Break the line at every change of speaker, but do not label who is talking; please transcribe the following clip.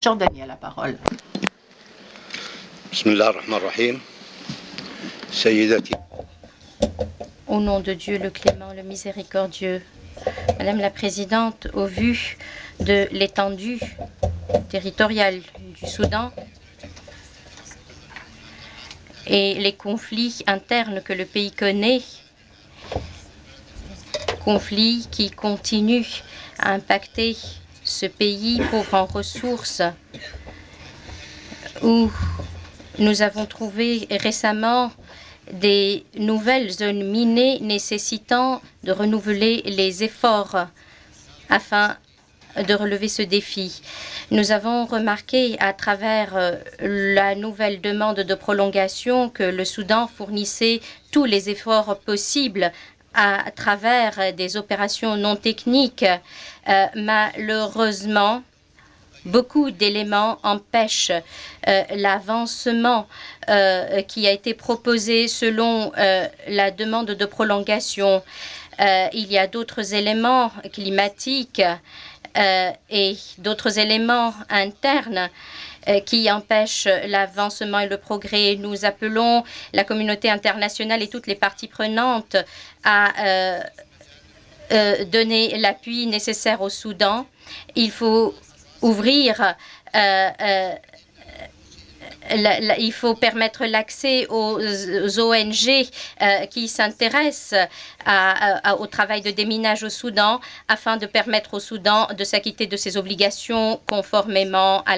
Jordanie a la parole.
Au nom de Dieu, le clément, le miséricordieux. Madame la Présidente, au vu de l'étendue territoriale du Soudan et les conflits internes que le pays connaît, conflits qui continuent à impacter ce pays pauvre en ressources, où nous avons trouvé récemment des nouvelles zones minées nécessitant de renouveler les efforts afin de relever ce défi. Nous avons remarqué à travers la nouvelle demande de prolongation que le Soudan fournissait tous les efforts possibles à travers des opérations non techniques. Malheureusement, beaucoup d'éléments empêchent l'avancement qui a été proposé selon la demande de prolongation. Il y a d'autres éléments climatiques et d'autres éléments internes qui empêchent l'avancement et le progrès. Nous appelons la communauté internationale et toutes les parties prenantes à donner l'appui nécessaire au Soudan. Il faut ouvrir il faut permettre l'accès aux ONG qui s'intéressent au travail de déminage au Soudan afin de permettre au Soudan de s'acquitter de ses obligations conformément à